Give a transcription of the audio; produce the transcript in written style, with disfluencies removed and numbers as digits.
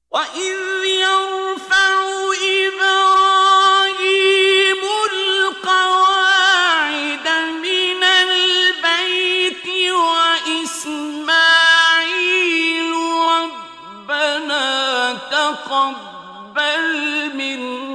وَإِذْ يَرْفَعُ إِبْرَاهِيمُ الْقَوَاعِدَ مِنَ الْبَيْتِ وَإِسْمَاعِيلُ رَبَّنَا تَقَبَّلْ مِنَّا